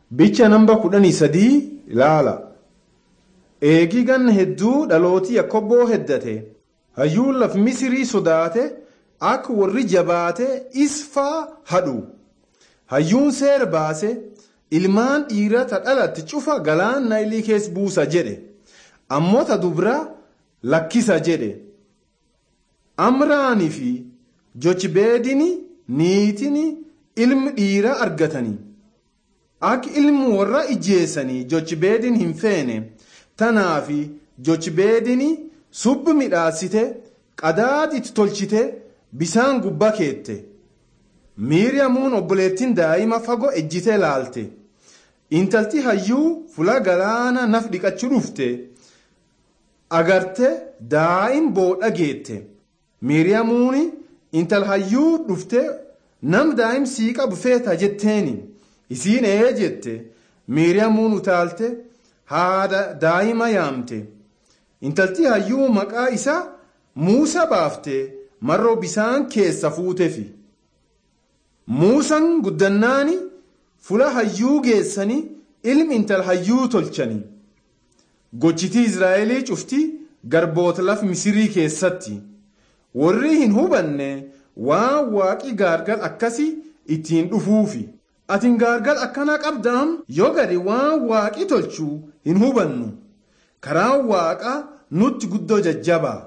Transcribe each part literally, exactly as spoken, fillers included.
Bicha namba kudhanii sadii ilaala. Eegigan hedduu dhalootii Yaakoboo heddate hayyuun laf Misirii sodaate akka warri jabaate isfaa hadhu. Hayyuun seera baase ilmaan dhiiraa ta dhalatti cufa galaan Naayilii keessa buusa jedhe. Ammoo ta dubraa lakkisa jedhe. Amraanii fi Jochbeedini niitini ilmi dhiiraa argatanii. Akka ilmu warra ijjeessanii Jochbeedin hin feene tanaafi Jochbeedini subbi midhaasite qadaaditti tolchite bisaan gubbaa keette. Miiriyamuun obboleettiin daa'ima fagoo ejjitee laalte. Intalti hayyuu fula galaana naf dhiqachuu dhufte. Agarte daa'im boodha geette. Miiriyamuuni intal hayyuu dhufte nam daa'im sii qabu feeta jetteeni. Isiin ee jette. Miiriyamuun utaalte haadha daa'ima yaamte. Intalti hayyuu maqaa isaa Muusaa baafte marroo bisaan keessa fuutefi. Muusaan guddannaani fula hayyuu geessanii ilmi intal hayyuu tolchanii. Gochitii Israa'elii cufti garboota laf Misirii keessatti. Warri hin hubanne waan waaqi gaargal akkasii ittiin dhufuufi. Atiin gaargal akkana qabdaam yoo gadi waan waaqi tolchuu hin hubannu. Karaan waaqa nutti guddoo jajjabaa.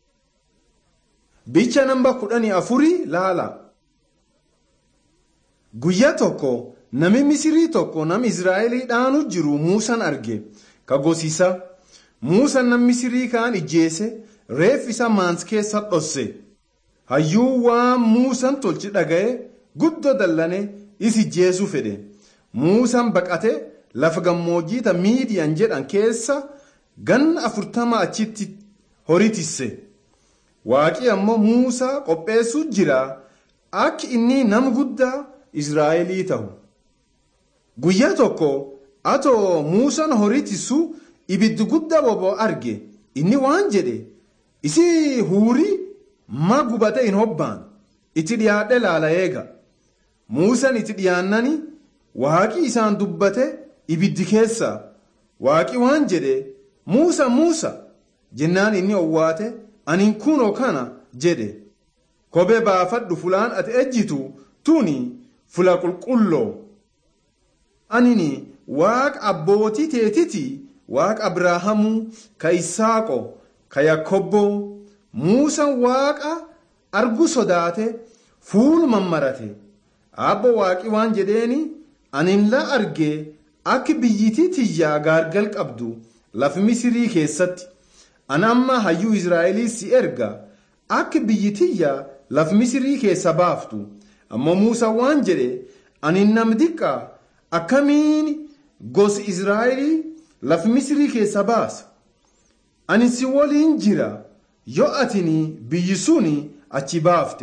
Bicha namba kudhanii afurii laala. Guyyaa tokko nami Misirii tokko nam Israa'elii dhaanu jiru Muusaan arge ka gosisa. Muusaan nam Misirii kaan ijjeese reeffisa maans keessa dhosse. Hayyuu waan Muusaan tolchi dhaga'e guddoo dallane isi ijjeesuu fedhe. Muusaan baqate lafa gammoojjii ta Miidiyaan jedhan keessa ganna afurtama achitti horitisse. Waaqi ammoo Muusaa qopheessuu jira akka inni nama guddaa Israa'elii ta'u. Guyyaa tokko atoo Muusaan horitissu ibiddi guddaa boba'u arge. Inni waan jedhe isi huurii ma gubate hin hobbaan itti dhiyaadhe laala eega. Muusaan itti dhiyaannani waaqi isaan dubbate ibiddi keessa. Waaqi waan jedhe Muusaa Muusaa jennaan inni owwaate anin kunoo kana jedhe. Kophee baafadhu fulaan ati ejjitu tuni fula qulqulloo. Anini waaqa abbootii teetiti waaqa Abrahaamuu ka Isaaqo ka Yaakoboo. Muusaan waaqa argu sodaate fuul mammarate. Abbo waaqi waan jedheeni anin la arge akka biyyitii tiyyaa gaargal qabdu lafa Misirii keessatti. Ana amma hayyuu Israa'elii si erga akka biyyitiyyaa lafa Misirii keessa baaftu. Ammoo Muusaa waan jedhe ani nam diqqaa akkamiin gosi Israa'elii lafa Misirii keessa baasa. Ani si waliin jira yoo atini biyyi suni achi baafte.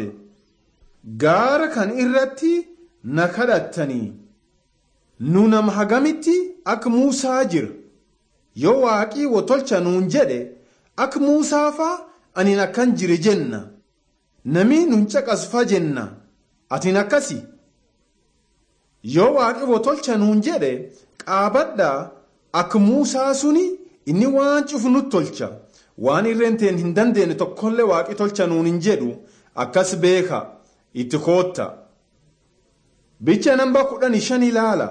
Gaara kan irratti na kadhattanii. Nu nama hagamitti akka Muusaa jira. Yoo waaqii wotolcha nuun jedhe akka Muusaa faa anin akkan jire jenna. Namii nun caqasfa jenna. Atin akkasi. Yoo waaqi wotolcha nuun jedhe qaabadhaa akka Muusaa suni inni waan cufu nutti tolcha. Waan irreenteen hin dandeenye tokkollee waaqi tolcha nuun hin jedhu akkas beeka itti kootta. Bicha namba kudhanii shan ilaala.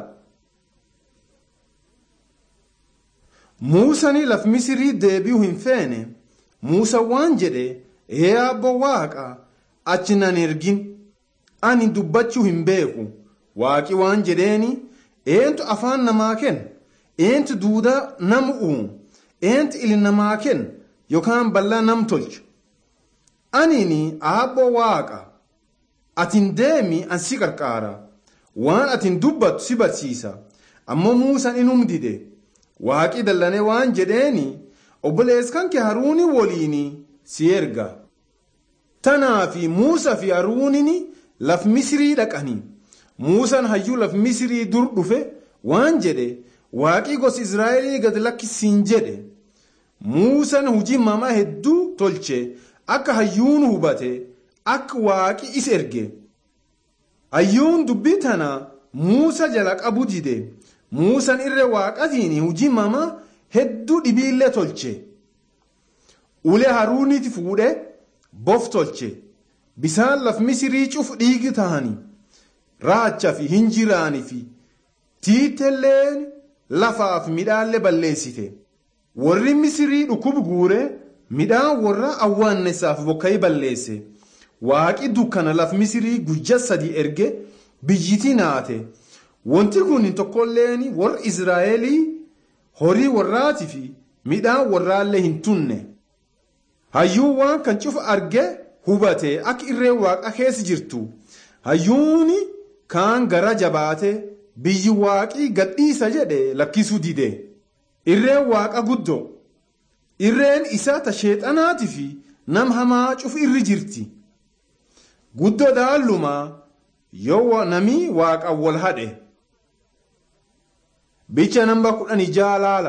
Muusanii laf Misirii deebi'uu hin feene. Muusaa waan jedhe ee abbo waaqa achi nan ergin ani dubbachuu hin beeku. Waaqi waan jedheeni eentu afaan namaa kenna eentu duudaa nama uumu eentu ili namaa kenna yookaan bal'aa nam tolcha. Anini abbo waaqa atin deemi an si qarqaara waan atin dubbattu si barsiisa. Ammoo Muusaan inum dide. Waaqi dallane waan jedheeni obboleessa kan kee Haruuni waliini si erga. Tanaafi Muusaa fi Haruunini laf Misirii dhaqanii. Muusaan hayyuu laf Misirii dur dhufe waan jedhe waaqi gosa Israa'elii gad lakkisiin jedhe. Muusaan hojii mamaa hedduu tolche akka hayyuun hubate akka waaqi is erge. Hayyuun dubbii tana Muusaa jala qabu dide. Muusaan irree waaqatiin hojii mama hedduu dhibiillee tolche. Ulee Haruunitti fuudhee bof tolche. Bisaan laf Misirii cuf dhiigi tahanii. Raachaa fi hinjiraanii fi tiitelleen lafaaf midhaallee balleessite. Warri Misirii dhukub guure midhaan warra awwaannesaaf bokka'ii balleesse. Waaqi dukkana laf Misirii guyyaa sadii erge biyyitii naate. Wanti kun tokkolleen warra Israa'elii horii warraatii fi midhaan warraallee hin tunne. Hayyuun waan kan cufa arge hubate akka irree waaqa keessa jirtu. Hayyuuni kaan gara jabaate biyyi waaqii gadhiisa jedhe lakkisuu dide. Irreen waaqa guddoo. Irreen isaa ta sheexanaatii fi nam hamaa cufa irri jirti. Guddoo daallumaa yoo namii waaqa wal hadhe. Bicha namba kudhanii jaalaala.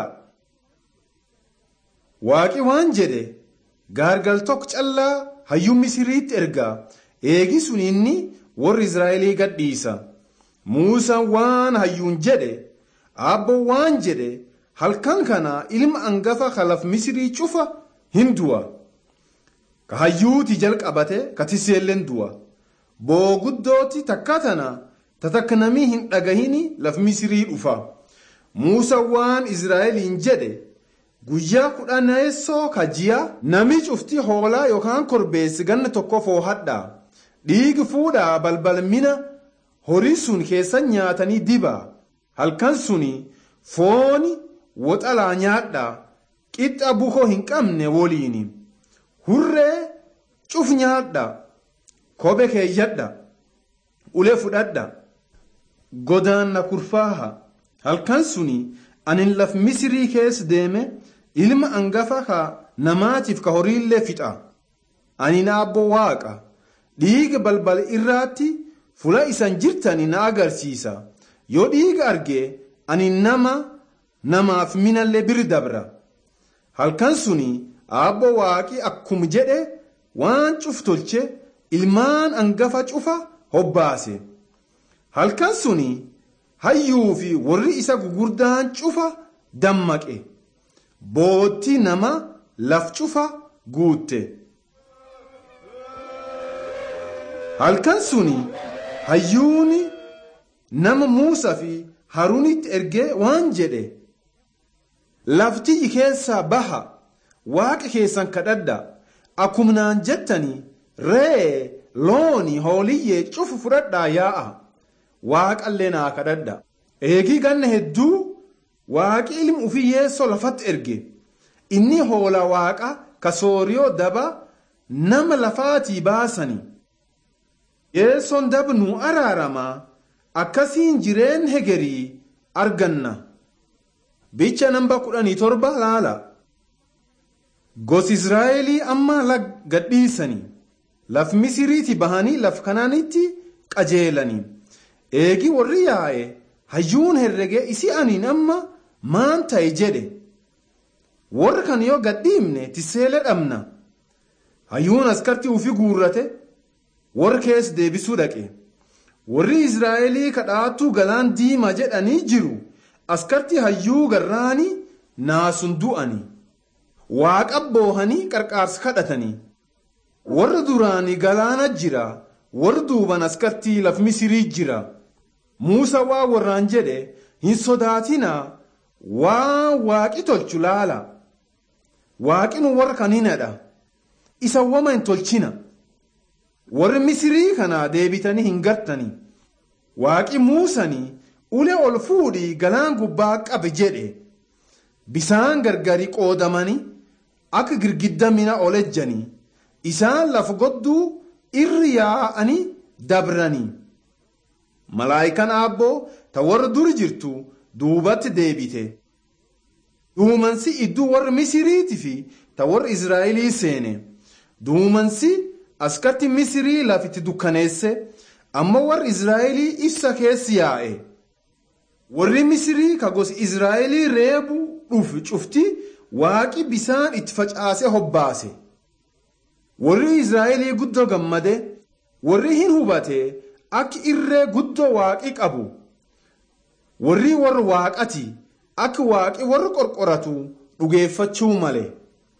Waaqi waan jedhe gaargal tokko callaa hayyuu Misiriitti ergaa eegi sun inni warri Israa'elii gadhiisa. Muusaan waan hayyuun jedhe abbo waan jedhe halkan kana ilma angafa kalaf Misirii cufa hin du'a. Ka hayyuuti jalqabate ka tiseelleen du'a. Boo guddooti takka tana tatakka namii hin dhagahini laf Misirii dhufa. Musa waan Israa'eliin jedhe guyyaa kudhaneessoo kajiya nami cufti hoolaa yookaan korbeessi ganna tokko foohadha. Dhiigi fuudhaa balbal mina horii sun keessa nyaatanii diba. Halkan suni fooni woxalaa nyaadha. Qixxa bukoo hin qabne woliini. Hurree cuf nyaadha. Kobe keeyyadha. Ulee fudhadha. Godaanna kurfaaha. Halkan suni anin laf Misirii keessa deeme ilma angafa ka namaatiif ka horiillee fixa. Ani naabbo waaqa dhiiga balbal irraatti fula isan jirtani na agarsiisa. Yoo dhiiga arge ani nama namaaf minallee biri dabra. Halkan suni abbo waaqi akkum jedhe waan cuf tolche ilmaan angafa cufa hobbaase. Halkan suni hayyuu fi warri isa gugurdaan cufa dammaqe. Bootti nama laf cufa guutte. Halkan suni hayyuuni nama Muusaa fi Haruunitti ergee waan jedhe lafti keessaa baha waaqa keessan kadhadha akkumnaan jettanii ree looni hooliyyee cufu fudhadhaa yaa'a. Waaqallee naa kadhadha. Eegii ganna hedduu waaqi ilmi ufii yeessoo lafatti erge. Inni hoola waaqa ka sooriyoo daba nama lafaatii baasani. Yeessoon daba nu araaramaa akkasiin jireen hegerii arganna. Bicha namba kudhanii torba laala. Gosi Israa'elii amma lag gadhiisanii. Laf Misiriitii bahanii laf Kanaanitti qajeelanii. Eegi warri yaa'e hayyuun herrege isi aniin amma maan ta'e jedhe. Warra kan yoo gadhiimne tiseele dhabna. Hayyuun askartii ufi guurrate warra keessa deebisuu dhaqe. Warri Israa'elii kadhaattuu galaan diimaa jedhanii jiru askartii hayyuu garraanii naasun du'anii. Waaqa boohanii qarqaarsa kadhatanii. Warra duraanii galaana jira warra duuban askartii laf Misirii jira. Muusaa waa warraan jedhe hin sodaatinaa waan waaqi tolchu laala. Waaqinu warra kaninadha. Isa wama hin tolchina. Warri Misirii kanaa deebitanii hin gartanii. Waaqi Muusanii ulee ol fuudhii galaan gubbaa qabe jedhe. Bisaan gargari qoodamanii akka girgidda mina ol ejjanii. Isaan lafa godduu irri yaa'anii dabranii. Malaayikaan abboo ta warra duri jirtu duubatti deebite. Duumansi iddoo warra Misiriitii fi ta warra Israa'elii seene. Duumansi askartii Misirii lafitti dukkaneesse amma warra Israa'elii ibsa keessa yaa'e. Warri Misirii ka gosa Israa'elii reebu dhufu cufti waaqi bisaan itti facaase hobbaase. Warri Israa'elii guddoo gammade warri hin hubate akka irree guddoo waaqi qabu. warri warra waaqati akka waaqi warra qorqoratu dhugeeffachuu malee.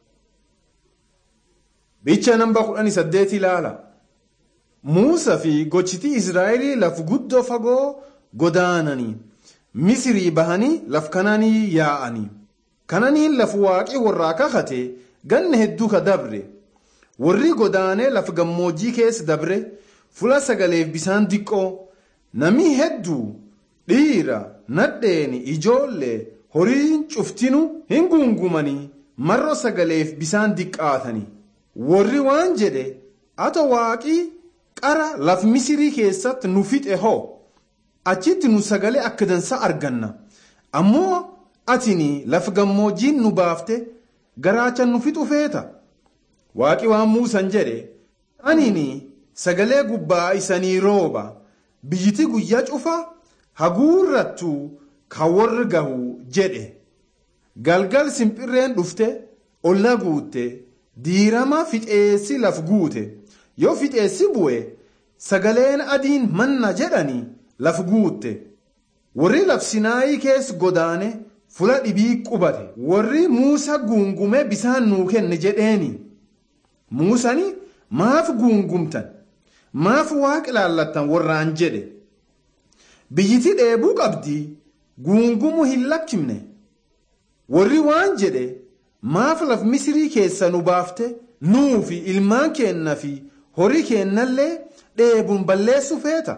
Bicha namba kudhanii saddeet ilaala. Muusaa fi gochiti Israa'elii laf guddoo fagoo godaananii Misirii bahanii laf Kanaanii yaa'anii. Kanaaniin laf waaqii warraa kakate ganna hedduu ka dabre. Warri godaanee laf gammoojjii keessa dabre fula sagaleef bisaan diqqoo namni hedduu dhiira nadheeni ijoollee horiin cuftinu hin gungumanii marro sagaleef bisaan diqqaatanii. Warri waan jedhe ata waaqii qara laf Misirii keessatti nu fixe hoo achitti nu sagalee akka dansa arganna ammoo atini laf gammoojjiin nu baafte garaacha nu fixu feeta. Waaqi waan Muusaan jedhe anini sagalee gubbaa isanii rooba biyyiti guyyaa cufa haguurrattu ka warri gahu jedhe. Galgal simpirreen dhufte olla guutte diirama fixeessi laf guute yoo fixeessi bu'e sagaleen adiin manna jedhanii laf guutte. Warri laf Sinaayii keessa godaane fula dhibii qubate. Warri Muusaa guungume bisaan nuu kenne jedheeni. Muusani maaf guungumtan maaf waaqa ilaallattan warraan jedhe. Biyyiti dheebuu qabdi guungumu hin lakkifne. Warri waan jedhe maaf laf Misirii keessa nu baafte nuu fi ilmaan keenna fi horii keennallee dheebuun balleessu feeta.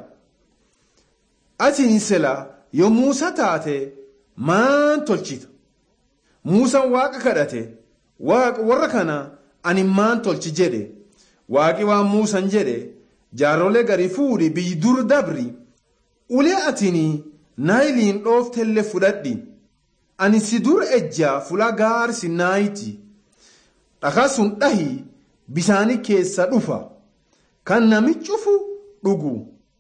Atiin silaa yoo Muusaa taate maan tolchita. Muusaan waaqa kadhate waaqa warra kana ani maan tolchi jedhe. Waaqi waan Muusaan jedhe jaarolee gari fuudhi biyyi dur dabri ulee atini naayiliin dhooftelle fudhadhi ani si dur ejjaa fula gaar Sinaayiti dhakaa sun dhahi bisaani keessa dhufa kan nami cufu dhugu.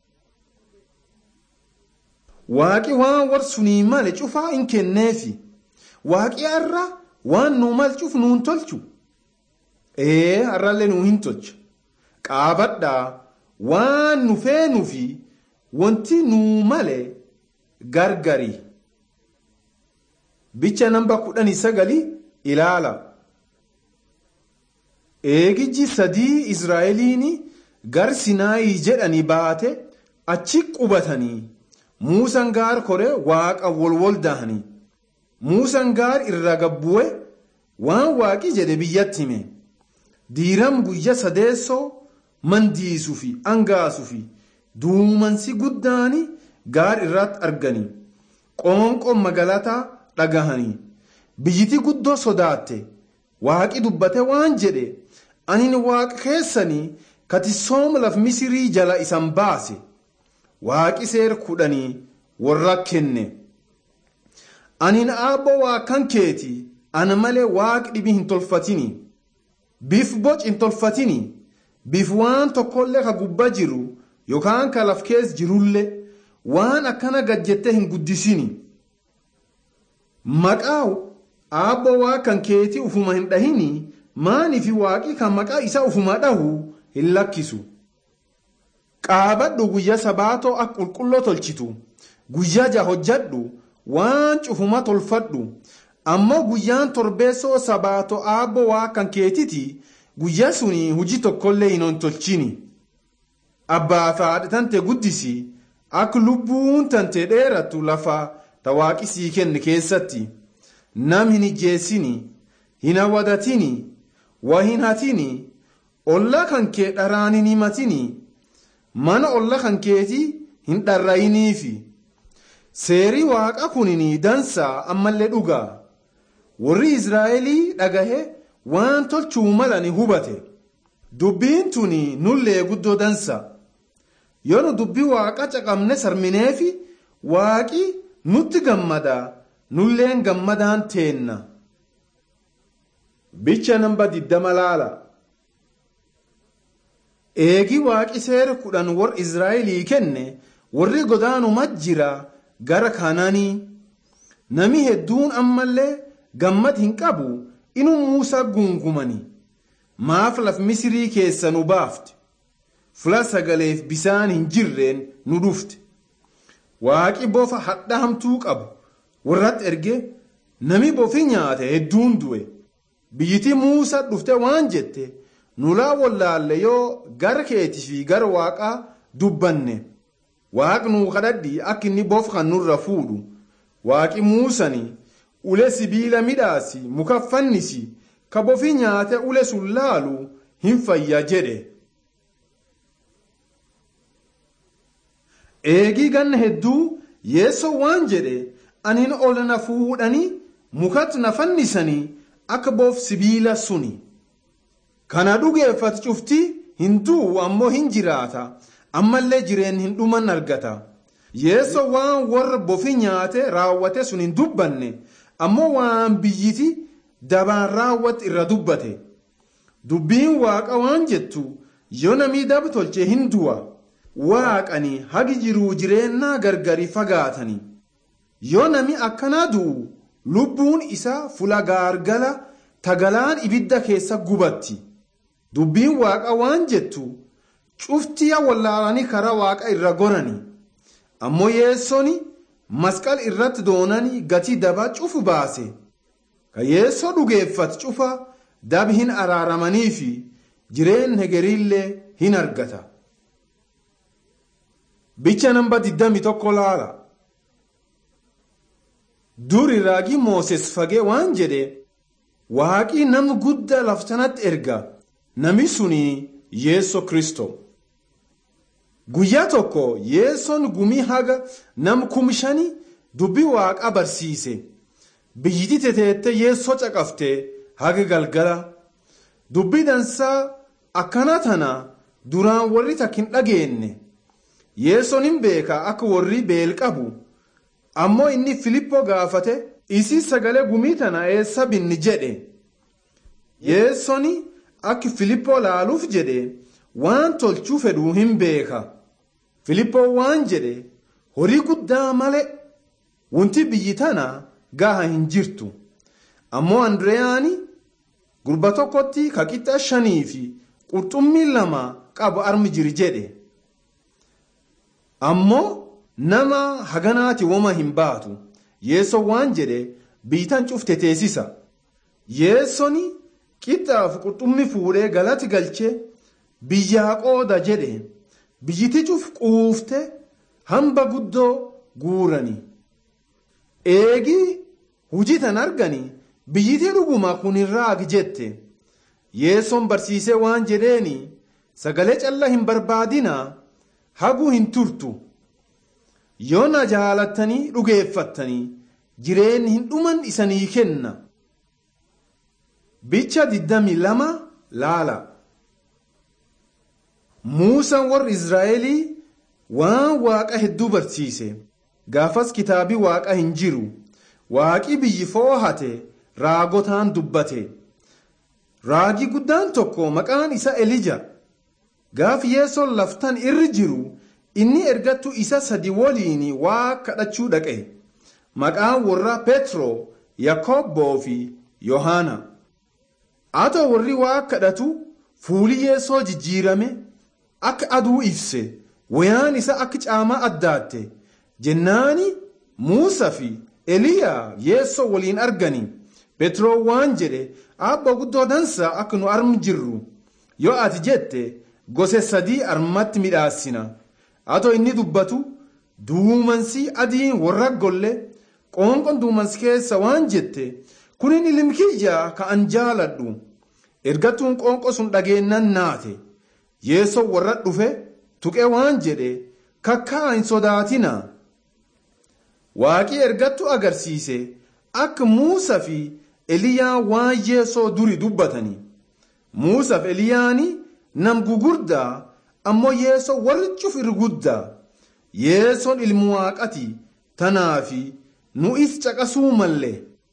Waaqi waan war sunii male cufaa hin kenneefi. Waaqi har'a waan nuu mal cufu nuun tolchu. Ee har'allee nuu hin tolcha. Qaabadhaa waan nu feenuu fi wanti nuu male gargari. Bicha namba kudhanii sagali ilaala. Eegijji sadii Israa'eliini gar Sinaayii jedhanii baate achi qubatanii. Muusaan gaar kore waaqa wolwol dahanii. Muusaan gaar irra gabbu'e waan waaqi jedhe biyyatti hime. Diiram guyya sadeessoo mandiisuu fi angaasuu fi duumansi guddaani gaar irratti arganii. Qoonqoo magalataa dhagahanii. Biyyiti guddoo sodaatte. Waaqi dubbate waan jedhe anin waaqa keessanii kati sooma laf Misirii jala isan baase. Waaqi seer kudhanii warra kenne. Anin aabbo waaqan keeti ana malee waaqi dhibi hin tolfatini. Bif boc hin tolfatini. Bif waan tokkollee ka gubba jiru yookaan ka laf keessa jirullee waan akkana gajjette hin guddisini. Maqaa aabbo waaqan keeti ufuma hin dhahini maaniif waaqi kan maqaa isa ufuma dhahu hin lakkisu. Qaabadhu guyyaa sabaatoo akka qulqulloo tolchitu guyyaa jaha hojjadhu waan cufuma tolfadhu ammoo guyyaan torbeessoo sabaatoo aabbo waaqan keetiti guyyaa suni hujii tokkollee hin tolchini. Abbaa fi haadha tante guddisi akka lubbuun tante dheerattu lafa ta waaqi sii kenne keessatti. Nam hin ijjeessini hin hawwatatini waa hin hatini ollaa kan kee dharaan hin himatini. Mana olla kan keetii hin dharrayiniifi. Seerii waaqa kunini dansaa ammallee dhugaa. Warri Israa'elii dhagahe waan tolchuu mala ni hubate. Dubbiin tuni nullee guddoo dansa. Yoo nu dubbii waaqa caqabne sarmineefi waaqi nutti gammada nulleen gammadaan teenna. Bicha namba diddama laala. Eegi waaqi seera kudhan warra Israa'elii kenne warri godaanuma jira gara Kanaanii. Nami hedduun ammallee gammad hin qabu inu Muusaa gungumani. Maaf laf Misirii keessa nu baafte. Fula sagaleef bisaan hin jirreen nu dhufte. waaqi bofa hadha hamtuu qabu warratti erge nami bofi nyaate hedduun du'e. Biyyiti Muusaa dhufte waan jette nulaa wallaalle yoo gara keetii fi gara waaqaa dubbanne waaqni nuu kadhadhi akka inni bofa kan nurra fuudhu. Waaqi Muusani ule sibiila midhaasi muka fannisi ka bofi nyaate ule sun laalu hin fayya jedhe. Eegii ganna hedduu Yeesoo waan jedhe anin ol na fuudhanii mukatti na fannisanii akka bof sibiila suni. Kana dhugeeffatu cufti hin du'u ammoo hin jiraata ammallee jireen hin dhuman argata. Yeesoo waan warra bofi nyaate raawwate sun hin dubbanne ammoo waan biyyiti dabaan raawwate irra dubbate. Dubbiin waaqa waan jettu yoo namii daba tolchee hin du'a. Waaqani hagi jiruu jireennaa gargari fagaatani. Yoo nami akkanaa du'u lubbuun isaa fula gaargala tagalaan ibidda keessa gubatti. Dubbiin waaqa waan jettu cuftiya wallaalanii karaa waaqa irra gorani. Ammoo Yeesooni masqal irratti doonanii gatii daba cufu baase. Ka Yeesoo dhugeeffatu cufa dabi hin araaramanii fi jireen hegeriillee hin argata. Bicha namba digdamii tokko laala. Duri raagi Mooses fagee waan jedhe waaqii nama guddaa laftanatti erga nami suni Yeesoo Kristo. Guyyaa tokko Yeesoon gumii haga nam kumshani dubbii waaqa barsiise. Biyyiti teteette Yeesoo caqafte haga galgala. Dubbii dansaa akkana tana duraan warri takkin dhageenne. Yeesoon hin beeka akka warri beel qabu. Ammoo inni Filippoo gaafate isi sagalee gumii tana eessa binni jedhe. Yeesoon akka Filippoo laaluuf jedhe waan tolchuu fedhu hin beeka. Filippoo waan jedhe horii guddaa malee wanti biyyi tana gaha hin jirtu. Ammoo Andreyaani gurba tokkotti ka qixa shanii fi qurxummii lama qabu armi jiri jedhe. Ammoo nama haganaati woma hin baatu. Yeesoo waan jedhe biitan cufte teessisa. Yeesooni qixxaaf qurxummii fuudhee galati galchee biyyaa qooda jedhe. Biyyiti cuf quufte hamba guddoo guurani. Eegii hujitan argani biyyiti dhuguma kun irraagi jette. Yeesoon barsiisee waan jedheeni sagalee calla hin barbaadina haguu hin turtu. Yoo na jaalattanii dhugeeffattanii jireenyi hin dhuman isanii kenna. Bicha digdamii lama laala. Muusaan warri Israa'elii waan waaqa hedduu barsiise. Gaafas kitaabii waaqa hin jiru. Waaqi biyyi foohate raagotaan dubbate. Raagii guddaan tokko maqaan isa Elija. Gaaf Yeesoon laftan irri jiru inni ergattu isa sadi waliin waa kadhachuu dhaqe. Maqaan warra Petro, Yaakoobboo fi Yohaana. Atoo warri waa kadhatu fuuli Yeesoo jijjiirame akka aduu ifse wayaan isa akka caamaa addaatte jennaani Muusaa fi Eliyaa Yeesoo waliin argani. Petro waan jedhe abba guddoo dansa akka nu armu jirru yoo ati jette gose sadii armatti midhaasina. Atoo inni dubbatu duumansi adiin warra golle qoonqon duumansi keessa waan jette kunin ilmkiyya ka an jaaladhu. Ergattuun qoonqo sun dhageennan naate. Yeesoo warra dhufe tuqe waan jedhe kakkaa hin sodaatina. Waaqi ergattu agarsiise akka Muusaa fi Eliyaa waan Yeesoo duri dubbatani. Muusaa fi Eliyaani nam gugurdaa ammoo Yeesoo warri cufir guddaa. Yeesoon ilmu waaqati tanaafi nu is caqasuu mallee.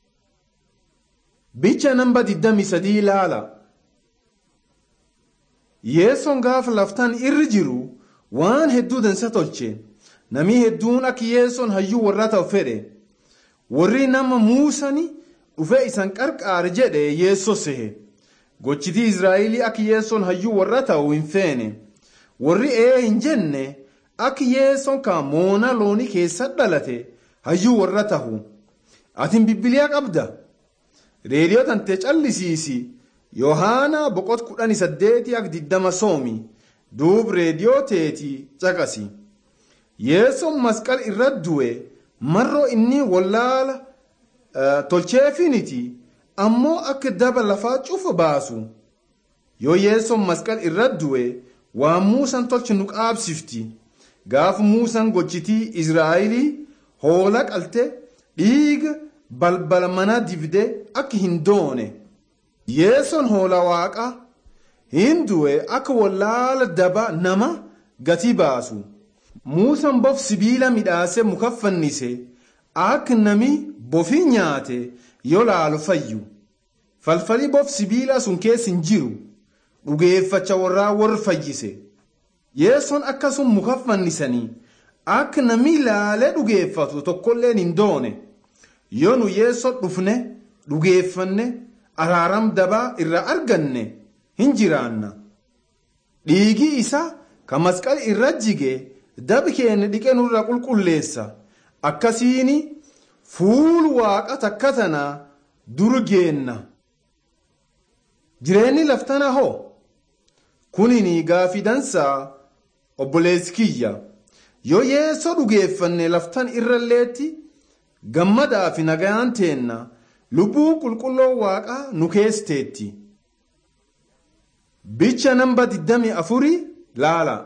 Bicha namba digdamii sadii laala. Yeesoon gaafa laftaan irri jiru waan hedduu dansa tolche. Namii hedduun akka Yeesoon hayyuu warra ta'u fedhe. Warri nama Muusani dhufe isan qarqaare jedhe Yeesoo sehe. Gochitii Israa'elii akka Yeesoon hayyuu warra ta'u hin feene. Warri ee hin jenne akka yeessoon ka moona loonii keessa dhalate hayyuu warra tahu atin bibiliyaa qabda reediyoo tante callisiisi yohaana boqot kudhanii saddeetii ak diddama soomi duub reediyoo teeti caqasi yeessoon masqal irra du'e marroo inni wallaala uh, tolcheefiniti ammoo akka daba lafaa cufa baasu yoo yeessoon masqal irra du'e waan muusan tolche nu qaabsifti gaaf muusan gochitii Israa'elii hoola qalte dhiiga balbala mana dibde akka hin doone yeessoon hoola waaqa hin du'e akka wallaala daba nama gatii baasu muusan bof sibiila midhaase muka fannise akka nami bofi nyaate yoo laalu fayyu falfali bof sibiila sun keessa hin jiru dhugeeffacha warraa warra fayyise yeessoon akkasum muka fannisanii akka nami laalee dhugeeffatu tokkolleen hin doone yoo nu yeessoo dhufne dhugeeffanne araaram dabaa irra arganne hin jiraanna dhiigi isa ka masqal irra jige dabi keenya dhiqe nurra qulqulleessa akkasiini fuul waaqa takka tanaa dur geenna jireenyi laftana hoo kunini gaafidansaa obboleessi kiyya yoo yeessoo dhugeeffanne laftan irralleetti gammadaa fi nagayaan teenna lubbuu qulqulloo waaqaa nu keesteetti bicha namba diddami afurii laala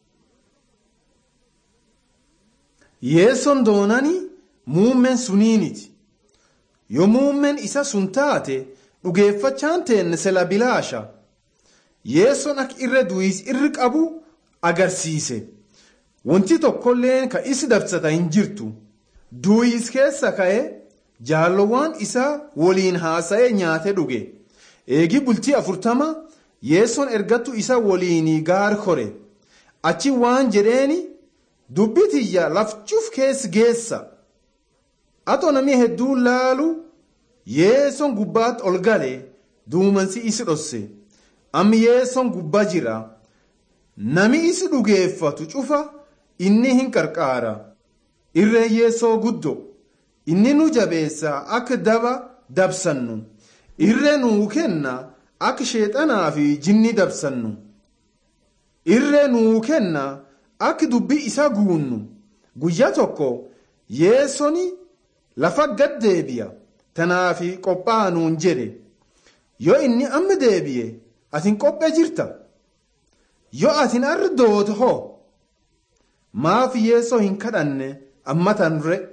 yeessoon doonani muummeen suniiniti yoo muummeen isa sun taate dhugeeffachaan teenne sela bilaasha yeessoon akka irra du'is irri qabu agarsiise wanti tokkolleen ka isi dabsata hin jirtu du'is keessa ka'e jaallowwan isaa waliin haasa'ee nyaate dhuge eegi bultii afurtama yeessoon ergattu isa waliinii gaar kore achi waan jedheeni dubbitiyya lafchuuf keessa geessa atoo namni hedduu laalu yeessoon gubbaatti ol gale duumansi isi dhosse ammi yeessoon gubbaa jira nami isi dhugeeffatu cufa inni hin qarqaara irree yeessoo guddo inni nu jabeessa akka daba dabsannu irree nuu kenna akka sheexanaa fi jinni dabsannu irree nuu kenna akka dubbii isaa guunnu guyyaa tokko yeessoni lafa gad deebi'a tanaafi qophaa nuun jedhe yoo inni amma deebi'e atin qophee jirta yoo atin arra doote hoo maaf yeessoo hin kadhanne amma tanre